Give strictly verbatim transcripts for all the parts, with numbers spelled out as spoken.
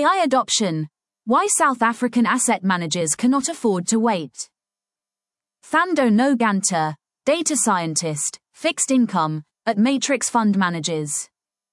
A I adoption. Why South African asset managers cannot afford to wait. Thando Noganta, data scientist, fixed income, at Matrix Fund Managers.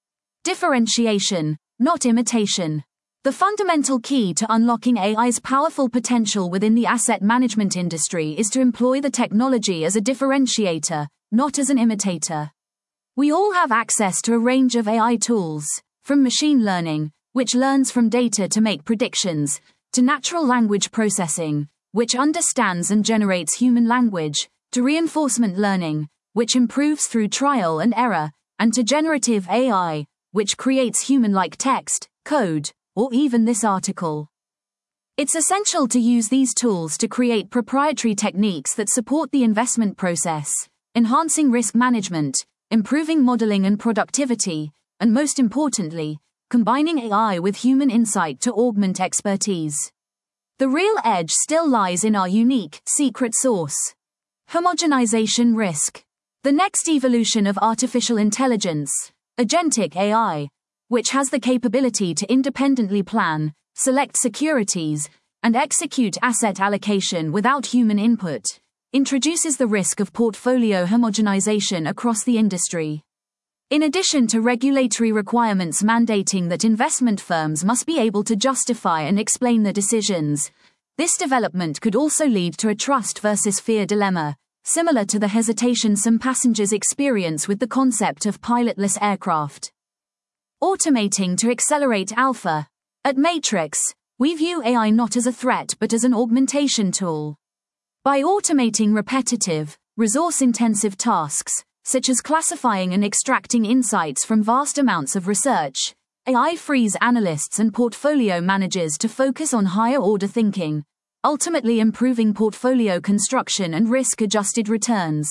Differentiation, not imitation. The fundamental key to unlocking A I's powerful potential within the asset management industry is to employ the technology as a differentiator, not as an imitator. We all have access to a range of A I tools, from machine learning, which learns from data to make predictions, to natural language processing, which understands and generates human language, to reinforcement learning, which improves through trial and error, and to generative A I, which creates human-like text, code, or even this article. It's essential to use these tools to create proprietary techniques that support the investment process, enhancing risk management, improving modeling and productivity, and most importantly, combining A I with human insight to augment expertise. The real edge still lies in our unique, secret sauce. Homogenization risk. The next evolution of artificial intelligence, agentic A I, which has the capability to independently plan, select securities, and execute asset allocation without human input, introduces the risk of portfolio homogenization across the industry. In addition to regulatory requirements mandating that investment firms must be able to justify and explain their decisions, this development could also lead to a trust versus fear dilemma, similar to the hesitation some passengers experience with the concept of pilotless aircraft. Automating to accelerate alpha. At Matrix, we view A I not as a threat but as an augmentation tool. By automating repetitive, resource-intensive tasks, such as classifying and extracting insights from vast amounts of research, A I frees analysts and portfolio managers to focus on higher-order thinking, ultimately improving portfolio construction and risk-adjusted returns.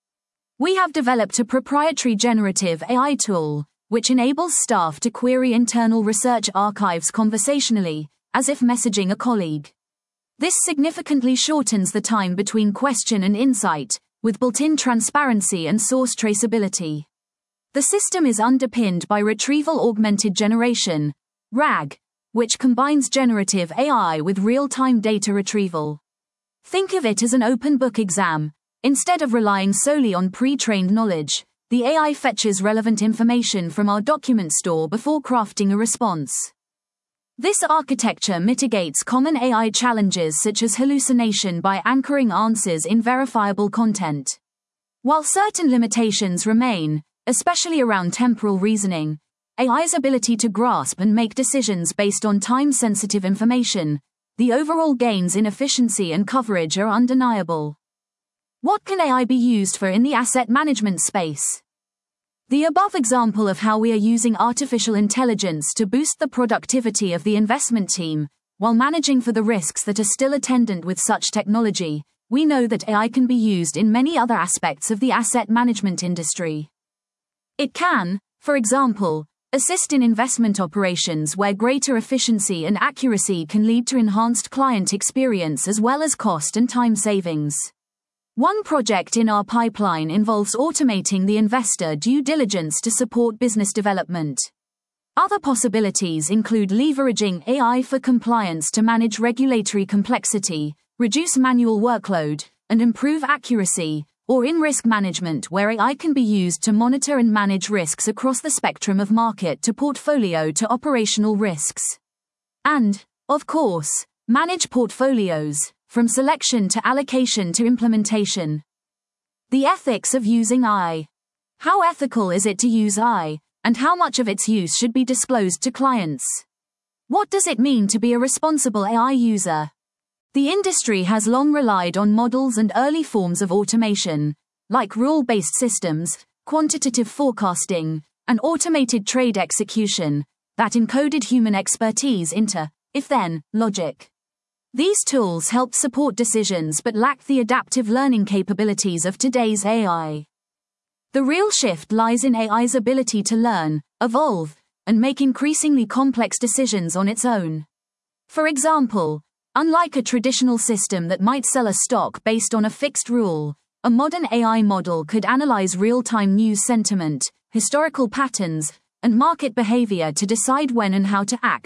We have developed a proprietary generative A I tool, which enables staff to query internal research archives conversationally, as if messaging a colleague. This significantly shortens the time between question and insight, with built-in transparency and source traceability. The system is underpinned by Retrieval-Augmented Generation, R A G, which combines generative A I with real-time data retrieval. Think of it as an open-book exam. Instead of relying solely on pre-trained knowledge, the A I fetches relevant information from our document store before crafting a response. This architecture mitigates common A I challenges such as hallucination by anchoring answers in verifiable content. While certain limitations remain, especially around temporal reasoning, A I's ability to grasp and make decisions based on time-sensitive information, the overall gains in efficiency and coverage are undeniable. What can A I be used for in the asset management space? The above example of how we are using artificial intelligence to boost the productivity of the investment team, while managing for the risks that are still attendant with such technology, we know that A I can be used in many other aspects of the asset management industry. It can, for example, assist in investment operations where greater efficiency and accuracy can lead to enhanced client experience as well as cost and time savings. One project in our pipeline involves automating the investor due diligence to support business development. Other possibilities include leveraging A I for compliance to manage regulatory complexity, reduce manual workload, and improve accuracy, or in risk management where A I can be used to monitor and manage risks across the spectrum of market to portfolio to operational risks. And, of course, manage portfolios, from selection to allocation to implementation. The ethics of using A I. How ethical is it to use A I, and how much of its use should be disclosed to clients? What does it mean to be a responsible A I user? The industry has long relied on models and early forms of automation, like rule-based systems, quantitative forecasting, and automated trade execution, that encoded human expertise into if-then logic. These tools helped support decisions but lacked the adaptive learning capabilities of today's A I. The real shift lies in A I's ability to learn, evolve, and make increasingly complex decisions on its own. For example, unlike a traditional system that might sell a stock based on a fixed rule, a modern A I model could analyze real-time news sentiment, historical patterns, and market behavior to decide when and how to act,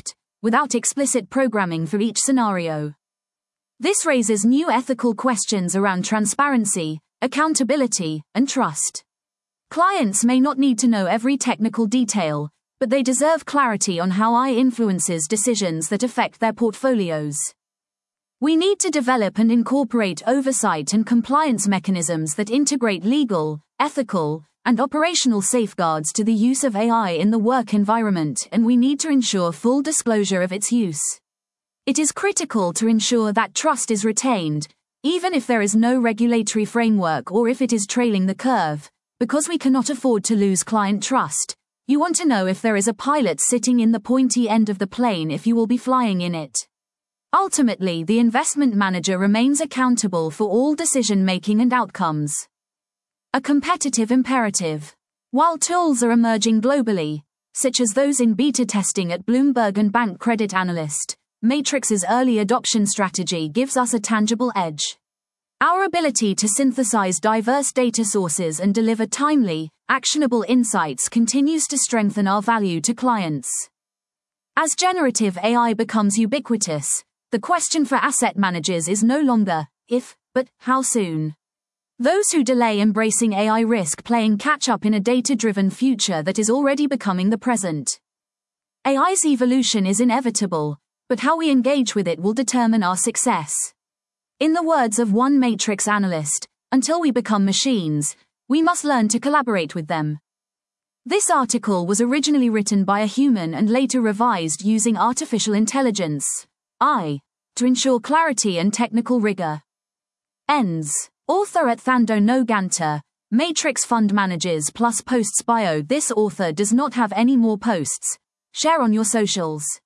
without explicit programming for each scenario. This raises new ethical questions around transparency, accountability, and trust. Clients may not need to know every technical detail, but they deserve clarity on how A I influences decisions that affect their portfolios. We need to develop and incorporate oversight and compliance mechanisms that integrate legal, ethical, and operational safeguards to the use of A I in the work environment, and we need to ensure full disclosure of its use. It is critical to ensure that trust is retained, even if there is no regulatory framework or if it is trailing the curve, because we cannot afford to lose client trust. You want to know if there is a pilot sitting in the pointy end of the plane if you will be flying in it. Ultimately, the investment manager remains accountable for all decision-making and outcomes. A competitive imperative. While tools are emerging globally, such as those in beta testing at Bloomberg and Bank Credit Analyst, Matrix's early adoption strategy gives us a tangible edge. Our ability to synthesize diverse data sources and deliver timely, actionable insights continues to strengthen our value to clients. As generative A I becomes ubiquitous, the question for asset managers is no longer if, but how soon. Those who delay embracing A I risk playing catch-up in a data-driven future that is already becoming the present. A I's evolution is inevitable, but how we engage with it will determine our success. In the words of one Matrix analyst, until we become machines, we must learn to collaborate with them. This article was originally written by a human and later revised using artificial intelligence, A I, to ensure clarity and technical rigor. Ends. Author at Thando Noganta, Matrix Fund Managers plus Posts Bio. This author does not have any more posts. Share on your socials.